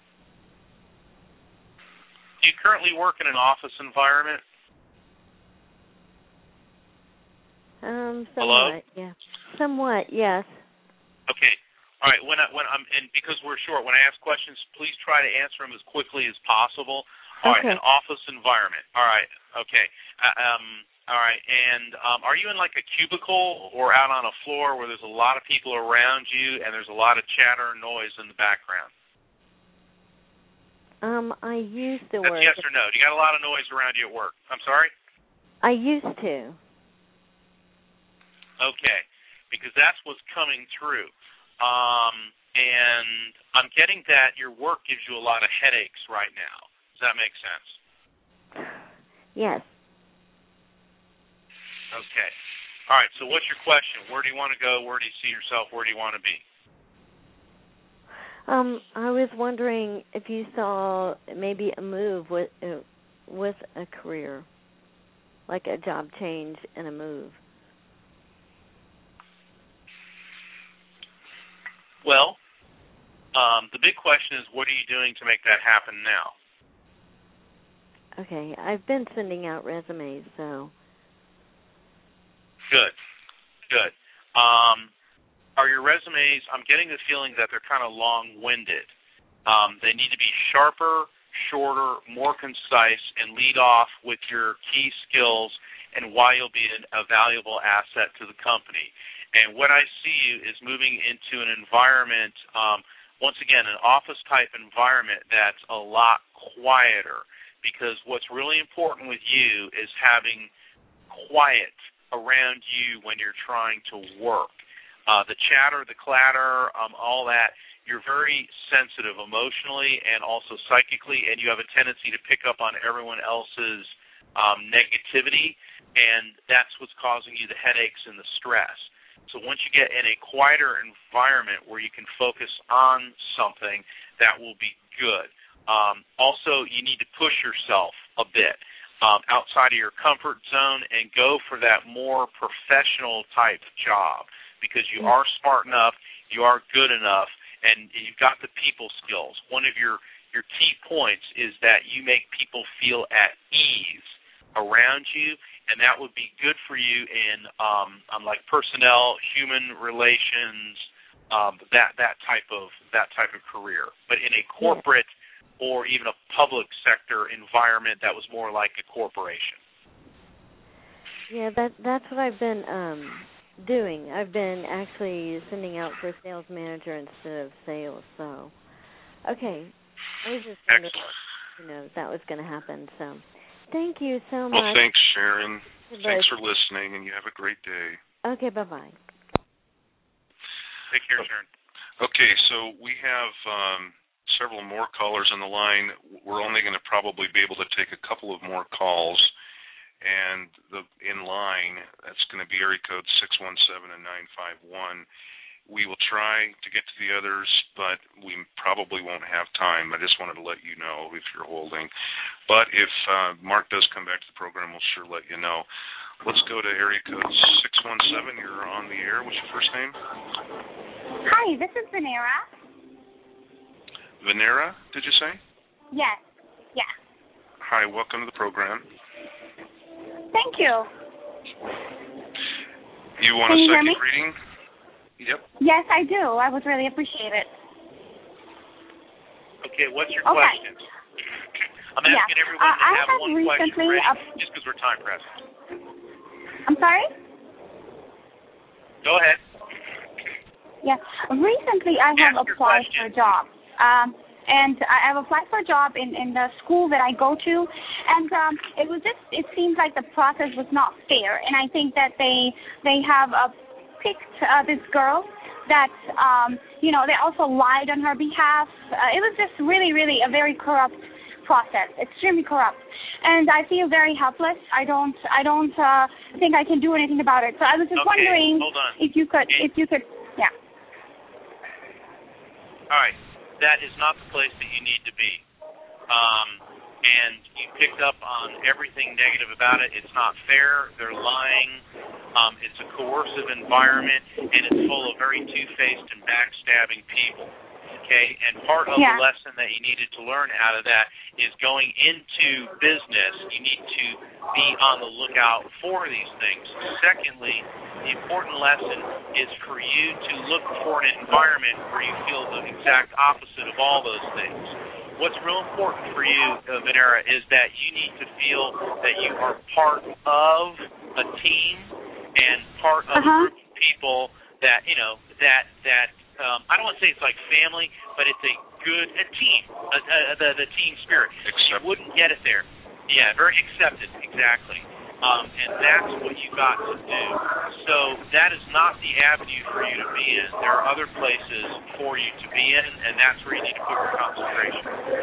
Do you currently work in an office environment? Um, Hello? somewhat, yeah. Somewhat, yes. Okay. All right. When I, when I'm and because we're short, when I ask questions, please try to answer them as quickly as possible. All Okay. right. An office environment. All right. Okay. Uh, um. All right. And um, are you in like a cubicle or out on a floor where there's a lot of people around you and there's a lot of chatter and noise in the background? Um, I used to That's work. yes or no. Do you got a lot of noise around you at work? I'm sorry? I used to. Okay, because that's what's coming through. Um, and I'm getting that your work gives you a lot of headaches right now. Does that make sense? Yes. Okay. All right, so what's your question? Where do you want to go? Where do you see yourself? Where do you want to be? Um, I was wondering if you saw maybe a move with uh, with a career, like a job change and a move. Well, um, the big question is, what are you doing to make that happen now? Okay, I've been sending out resumes, so. Good, good. Um, are your resumes, I'm getting the feeling that they're kind of long-winded. Um, they need to be sharper, shorter, more concise, and lead off with your key skills and why you'll be an, a valuable asset to the company. And what I see you is moving into an environment, um, once again, an office-type environment that's a lot quieter, because what's really important with you is having quiet around you when you're trying to work. Uh, the chatter, the clatter, um, all that, you're very sensitive emotionally and also psychically, and you have a tendency to pick up on everyone else's um, negativity, and that's what's causing you the headaches and the stress. So once you get in a quieter environment where you can focus on something, that will be good. Um, also, you need to push yourself a bit um, outside of your comfort zone and go for that more professional type job, because you are smart enough, you are good enough, and you've got the people skills. One of your, your key points is that you make people feel at ease around you, and that would be good for you in um, um, like personnel, human relations, um, that that type of that type of career. But in a corporate or even a public sector environment, that was more like a corporation. Yeah, that that's what I've been um, doing. I've been actually sending out for sales manager instead of sales. So, okay, I was just wondering, you know, that was going to happen. So. Thank you so much. Well, thanks, Sharon. Bye. Thanks for listening, and you have a great day. Okay, bye-bye. Take care, Sharon. Okay, so we have um, several more callers on the line. We're only going to probably be able to take a couple of more calls, and the in line, that's going to be area code six one seven and nine five one. We will try to get to the others, but we probably won't have time. I just wanted to let you know if you're holding. But if uh, Mark does come back to the program, we'll sure let you know. Let's go to area code six one seven. You're on the air. What's your first name? Hi, this is Venera. Venera, did you say? Yes, yeah. Hi, welcome to the program. Thank you. You want Can a you hear second me? reading? Yep. Yes, I do. I would really appreciate it. Okay, what's your Okay. question? I'm asking Yeah. everyone Uh, to I have, have one question recently ready, up- just because we're time pressed. I'm sorry? Go ahead. Yeah. Recently, I have Ask your applied question. for a job. Um, and I have applied for a job in, in the school that I go to, and um, it was just, it seems like the process was not fair, and I think that they they have uh, picked uh, this girl that, um, you know, they also lied on her behalf. Uh, it was just really, really a very corrupt process, extremely corrupt. and I feel very helpless. I don't I don't uh, think I can do anything about it. So I was just Okay, wondering hold on. if you could if you could yeah. All right, that is not the place that you need to be. Um, and you picked up on everything negative about it. It's not fair. They're lying. Um, it's a coercive environment, and it's full of very two-faced and backstabbing people. Okay, and part of Yeah. the lesson that you needed to learn out of that is going into business, you need to be on the lookout for these things. Secondly, the important lesson is for you to look for an environment where you feel the exact opposite of all those things. What's real important for you, uh, Venera, is that you need to feel that you are part of a team and part of Uh-huh. a group of people that, you know, that, that um, I don't want to say it's like family, but it's a good, a team, a, a, the, the team spirit. Accepted. You wouldn't get it there. Yeah, very accepted, exactly. Um, and that's what you got to do. So that is not the avenue for you to be in. There are other places for you to be in, and that's where you need to put your concentration.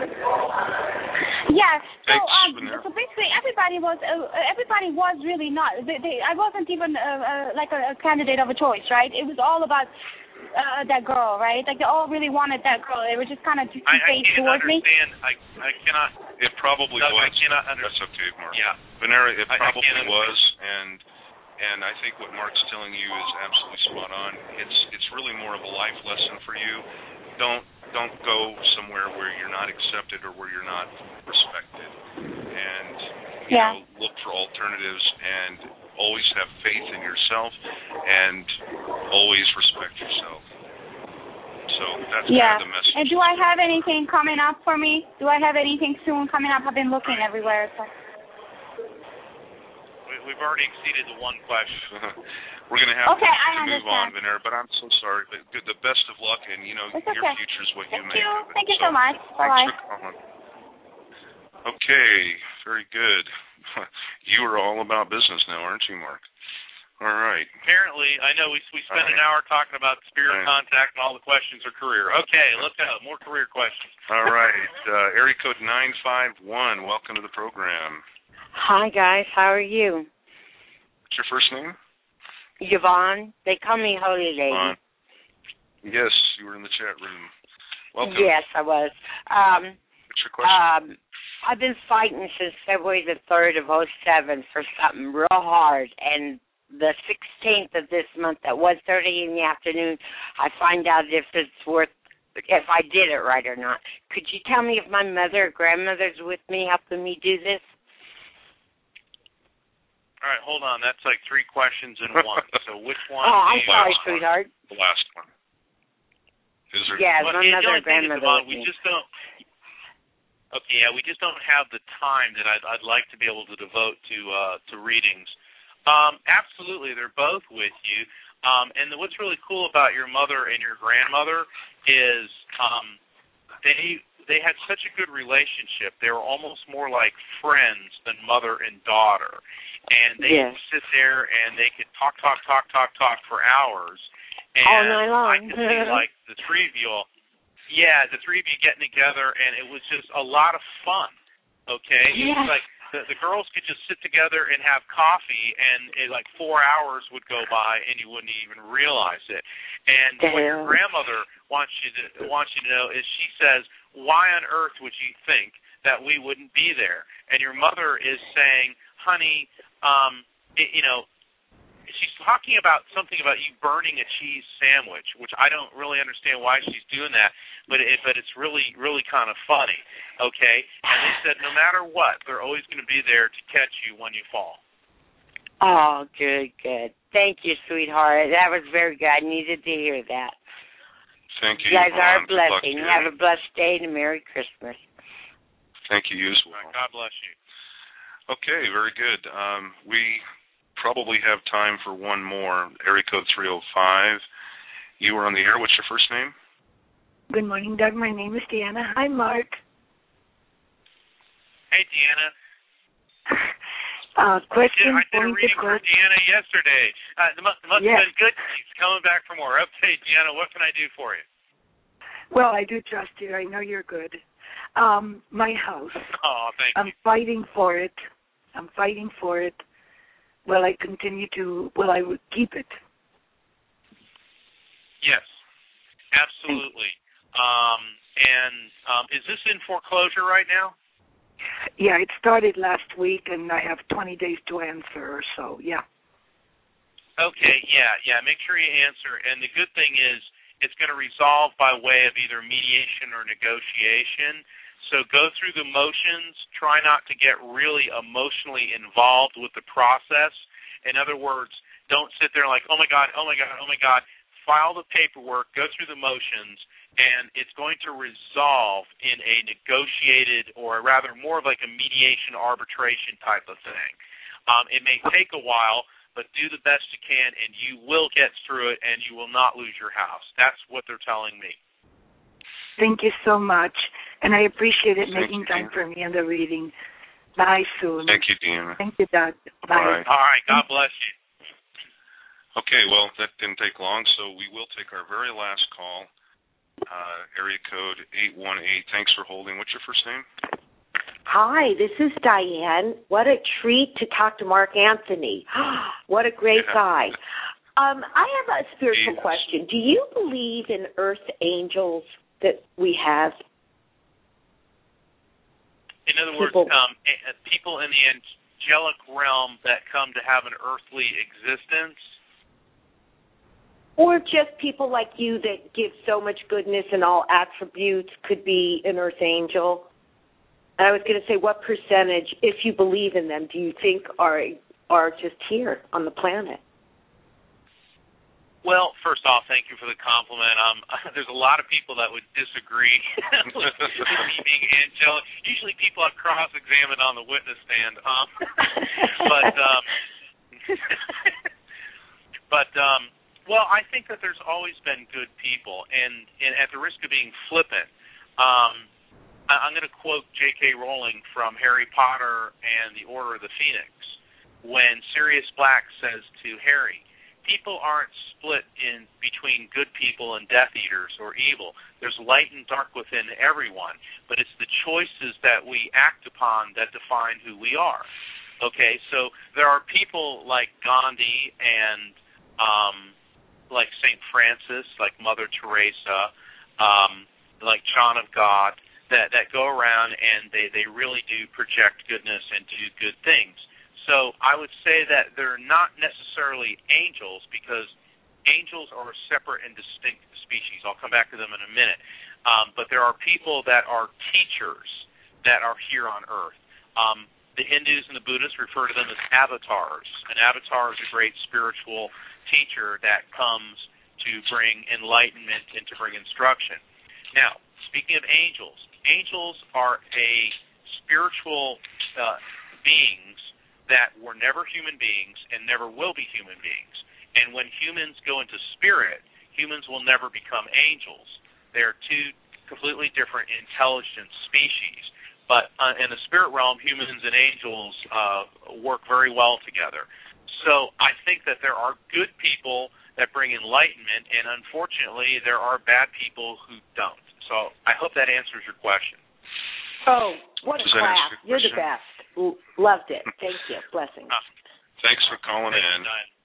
Yes. So, Thanks, um, Vanessa. so basically, everybody was uh, everybody was really not. They, they, I wasn't even uh, uh, like a, a candidate of a choice, right? It was all about uh, that girl, right? Like they all really wanted that girl. They were just kind of two I, I faced can't towards me. understand. I, I cannot. It probably Doug, was. I cannot understand. That's okay, Mark. Yeah. Venera, it I- I probably can't was, and and I think what Mark's telling you is absolutely spot on. It's it's really more of a life lesson for you. Don't don't go somewhere where you're not accepted or where you're not respected, and you Yeah. know, look for alternatives and always have faith in yourself and always respect yourself. So that's Yeah. kind of the message. And do I have anything coming up for me? Do I have anything soon coming up? I've been looking everywhere. So. We, we've already exceeded the one question. We're going to have Okay, to, I to move on, understand. Venera, but I'm so sorry. But good- the best of luck, and, you know, It's your okay. future is what you Thank make you. of it. Thank you so much. Thanks Bye. for calling. Okay, very good. You are all about business now, aren't you, Mark? All right. Apparently, I know we we spent All right. an hour talking about spirit Right. contact, and all the questions are career. Okay, let's go. More career questions. All right. Uh, area code nine five one, welcome to the program. Hi, guys. How are you? What's your first name? Yvonne. They call me Holy Lady. Vaughn. Yes, you were in the chat room. Welcome. Yes, I was. Um, What's your question? um, I've been fighting since February the third of oh seven for something real hard, and the sixteenth of this month at one thirty in the afternoon, I find out if it's worth, if I did it right or not. Could you tell me if my mother or grandmother's with me helping me do this? All right, hold on. That's like three questions in one. So which one? Oh, I'm do you- sorry, last one. sweetheart. The last one. Is there? Yeah, Well, my the mother only or thing is, grandmother Yvonne, with we me. just don't. Okay, yeah, we just don't have the time that I'd, I'd like to be able to devote to uh, to readings. Um, absolutely, they're both with you. Um, and the, what's really cool about your mother and your grandmother is um, they they had such a good relationship. They were almost more like friends than mother and daughter. And they Yes. could sit there and they could talk, talk, talk, talk, talk for hours. And All night long. I could see like the three of you all, yeah, the three of you getting together, and it was just a lot of fun. Okay, it Yeah. was like the, the girls could just sit together and have coffee, and it, like four hours would go by, and you wouldn't even realize it. And Damn. what your grandmother wants you to wants you to know is she says, "Why on earth would you think that we wouldn't be there?" And your mother is saying, "Honey, um, it, you know." She's talking about something about you burning a cheese sandwich, which I don't really understand why she's doing that, but it, but it's really, really kind of funny, okay? And they said no matter what, they're always going to be there to catch you when you fall. Oh, good, good. Thank you, sweetheart. That was very good. I needed to hear that. Thank you. You guys are a Yvonne. Good luck blessing. to you. Have a blessed day and a Merry Christmas. Thank you, you as well. God bless you. Okay, very good. Um, we probably have time for one more. Area code three oh five. You are on the air. What's your first name? Good morning, Doug. My name is Deanna. Hi, Mark. Hey, Deanna. Uh, question I did a pointed reading for question. Deanna yesterday. Uh, it must, must Yes. have been good. She's coming back for more. Okay, Deanna, what can I do for you? Well, I do trust you. I know you're good. Um, my house. Oh, thank I'm you. fighting for it. I'm fighting for it. Will I continue to, will I keep it? Yes, absolutely. Um, and um, is this in foreclosure right now? Yeah, it started last week, and I have twenty days to answer, so yeah. Okay, yeah, yeah. Make sure you answer. And the good thing is it's going to resolve by way of either mediation or negotiation. So go through the motions. Try not to get really emotionally involved with the process. In other words, don't sit there like, oh, my God, oh, my God, oh, my God. File the paperwork, go through the motions, and it's going to resolve in a negotiated or rather more of like a mediation arbitration type of thing. Um, it may take a while, but do the best you can, and you will get through it, and you will not lose your house. That's what they're telling me. Thank you so much, and I appreciate it Thank making you, time Deanna. for me in the reading. Bye soon. Thank you, Deanna. Thank you, Doug. Bye. All right. All right, God bless you. Okay, well, that didn't take long, so we will take our very last call. Uh, area code eight one eight. Thanks for holding. What's your first name? Hi, this is Diane. What a treat to talk to Mark Anthony. What a great Yeah. guy. Um, I have a spiritual Yes. question. Do you believe in earth angels that we have? In other words, People- um, a- people in the angelic realm that come to have an earthly existence. Or just people like you that give so much goodness and all attributes could be an earth angel? And I was going to say, what percentage, if you believe in them, do you think are are just here on the planet? Well, first off, thank you for the compliment. Um, there's a lot of people that would disagree with me being angelic. Usually people I've cross-examined on the witness stand. Um, but, um, but um, well, I think that there's always been good people. And, and at the risk of being flippant, um, I, I'm going to quote J K Rowling from Harry Potter and the Order of the Phoenix when Sirius Black says to Harry, people aren't split in between good people and Death Eaters or evil. There's light and dark within everyone, but it's the choices that we act upon that define who we are. Okay, so there are people like Gandhi and um, like Saint Francis, like Mother Teresa, um, like John of God, that, that go around and they, they really do project goodness and do good things. So I would say that they're not necessarily angels because angels are a separate and distinct species. I'll come back to them in a minute. Um, but there are people that are teachers that are here on Earth. Um, the Hindus and the Buddhists refer to them as avatars. An avatar is a great spiritual teacher that comes to bring enlightenment and to bring instruction. Now, speaking of angels, angels are a spiritual uh, beings that were never human beings and never will be human beings. And when humans go into spirit, humans will never become angels. They are two completely different intelligent species. But uh, in the spirit realm, humans and angels uh, work very well together. So I think that there are good people that bring enlightenment, and unfortunately, there are bad people who don't. So I hope that answers your question. Oh, what a Does that class. answer your You're the question? best. L- loved it. Thank you. Blessings. Uh, Thanks for calling in.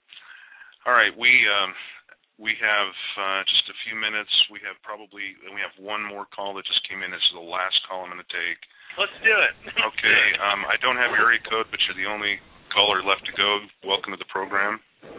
All right, we um, we have uh, just a few minutes. We have probably we have one more call that just came in. This is the last call I'm going to take. Let's do it. Okay, um, I don't have your area code, but you're the only caller left to go. Welcome to the program.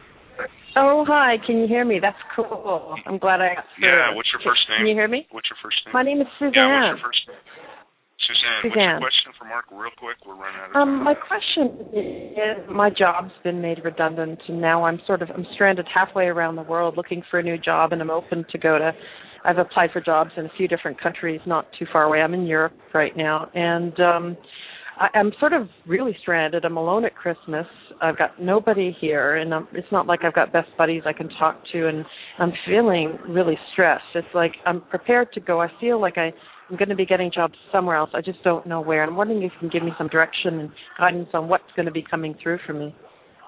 Oh, hi. Can you hear me? That's cool. I'm glad I got through. Yeah, what's your first name? Can you hear me? What's your first name? My name is Suzanne. Yeah, what's your first name? Suzanne, Suzanne. what's your question for Mark real quick? We're running out of time. Um, my question is, my job's been made redundant, and now I'm sort of I'm stranded halfway around the world looking for a new job, and I'm open to go to. I've applied for jobs in a few different countries, not too far away. I'm in Europe right now, and um, I, I'm sort of really stranded. I'm alone at Christmas. I've got nobody here, and I'm, it's not like I've got best buddies I can talk to, and I'm feeling really stressed. It's like I'm prepared to go. I feel like I. I'm going to be getting jobs somewhere else. I just don't know where. I'm wondering if you can give me some direction and guidance on what's going to be coming through for me.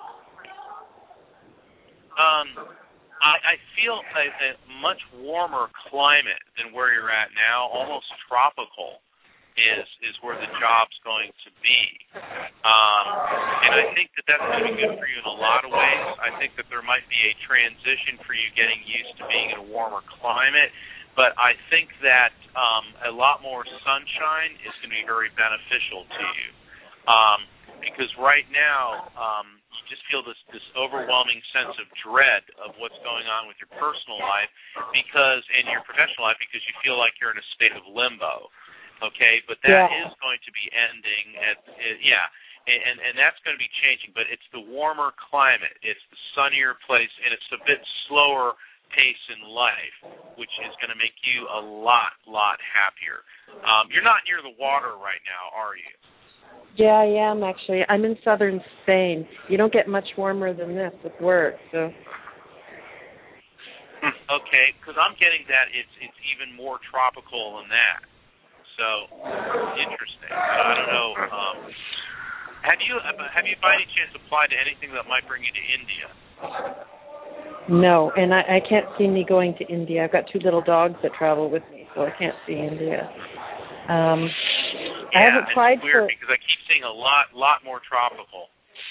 Um, I, I feel a, a much warmer climate than where you're at now, almost tropical. is is where the job's going to be. Um, and I think that that's going to be good for you in a lot of ways. I think that there might be a transition for you getting used to being in a warmer climate, but I think that um, a lot more sunshine is going to be very beneficial to you. Um, because right now, um, you just feel this, this overwhelming sense of dread of what's going on with your personal life because, and your professional life, because you feel like you're in a state of limbo. Okay, but that yeah. is going to be ending at, uh, yeah, and, and that's going to be changing, but it's the warmer climate, it's the sunnier place, and it's a bit slower pace in life, which is going to make you a lot, lot happier. Um, you're not near the water right now, are you? Yeah, I am, actually. I'm in southern Spain. You don't get much warmer than this with work, so... Okay, because I'm getting that it's it's even more tropical than that. So interesting. So I don't know. Um, have you have you by any chance applied to anything that might bring you to India? No, and I, I can't see me going to India. I've got two little dogs that travel with me, so I can't see India. Um, yeah, I haven't applied it's weird for. because I keep seeing a lot lot more tropical.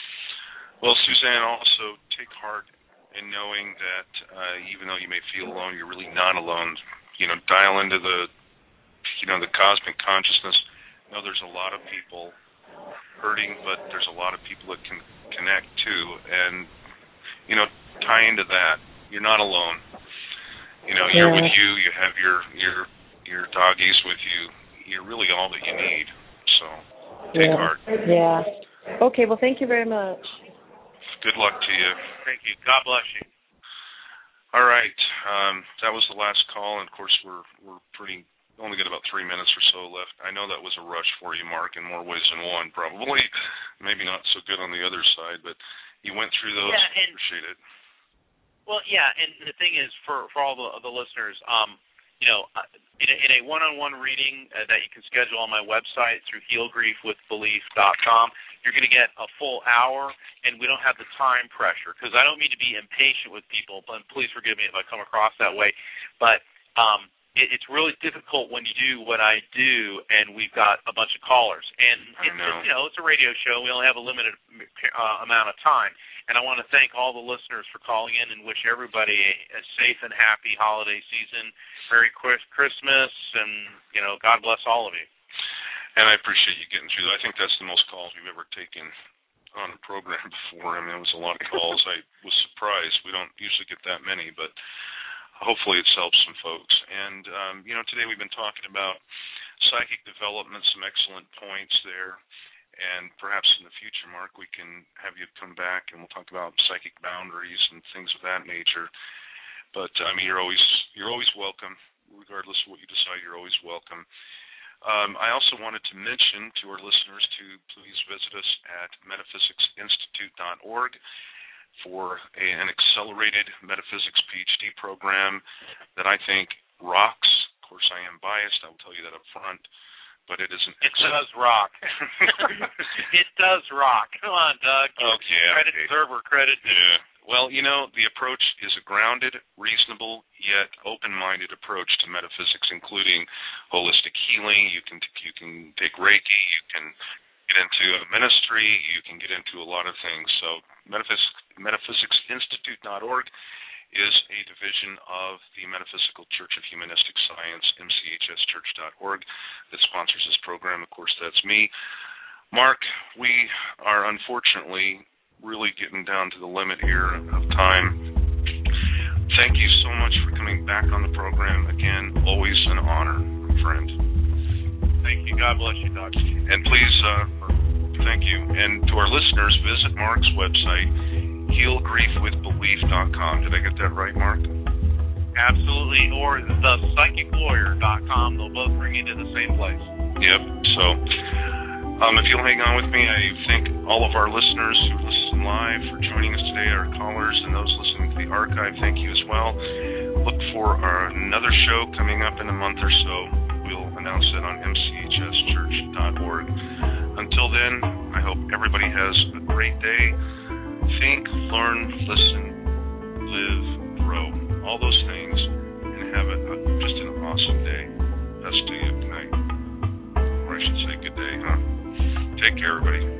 Well, Suzanne, also take heart in knowing that uh, even though you may feel alone, you're really not alone. You know, dial into the you know, the cosmic consciousness. You know, there's a lot of people hurting, but there's a lot of people that can connect too. And, you know, tie into that. You're not alone. You know, you're yeah. with you. You have your, your, your doggies with you. You're really all that you need. So, take yeah. heart. Yeah. Okay, well, thank you very much. Good luck to you. Thank you. God bless you. All right. Um, that was the last call, and, of course, we're we're pretty... only got about three minutes or so left. I know that was a rush for you, Mark, in more ways than one, probably. Maybe not so good on the other side, but you went through those. Yeah, and, appreciate it. Well, yeah, and the thing is, for, for all the, the listeners, um, you know, in a, in a one-on-one reading uh, that you can schedule on my website through heal grief with belief dot com, you're going to get a full hour, and we don't have the time pressure, because I don't mean to be impatient with people, but please forgive me if I come across that way, but um, it's really difficult when you do what I do, and we've got a bunch of callers. And it's know. just, you know, it's a radio show. We only have a limited uh, amount of time. And I want to thank all the listeners for calling in and wish everybody a, a safe and happy holiday season. Merry Christmas, and, you know, God bless all of you. And I appreciate you getting through that. I think that's the most calls we've ever taken on a program before. I mean, it was a lot of calls. I was surprised. We don't usually get that many, but hopefully it's helped some folks. And, um, you know, today we've been talking about psychic development, some excellent points there. And perhaps in the future, Mark, we can have you come back and we'll talk about psychic boundaries and things of that nature. But, I mean, you're always you're always welcome. Regardless of what you decide, you're always welcome. Um, I also wanted to mention to our listeners to please visit us at metaphysics institute dot org. for a, an accelerated metaphysics PhD program that I think rocks. Of course, I am biased. I will tell you that up front. But it is an excellent... It does rock. It does rock. Come on, Doug. Okay. Credit okay. server credit. Yeah. Well, you know, the approach is a grounded, reasonable, yet open-minded approach to metaphysics, including holistic healing. You can you can take Reiki. You can get into a ministry. You can get into a lot of things. So metaphysics, metaphysics institute dot org is a division of the Metaphysical Church of Humanistic Science, M C H S church dot org, that sponsors this program. Of course, that's me. Mark, we are unfortunately really getting down to the limit here of time. Thank you so much for coming back on the program. Again, always an honor, friend. Thank you. God bless you, Doctor. And please, uh, thank you. And to our listeners, visit Mark's website, heal grief with belief dot com. Did I get that right, Mark? Absolutely. Or the psychic lawyer dot com. They'll both bring you to the same place. Yep. So, um, if you'll hang on with me, I thank all of our listeners who listen live for joining us today, our callers, and those listening to the archive. Thank you as well. Look for our, another show coming up in a month or so. We'll announce it on M C H S church dot org. Until then, I hope everybody has a great day. Think, learn, listen, live, grow, all those things, and have a, a, just an awesome day. Best to you. Good night. All right. Take care, everybody.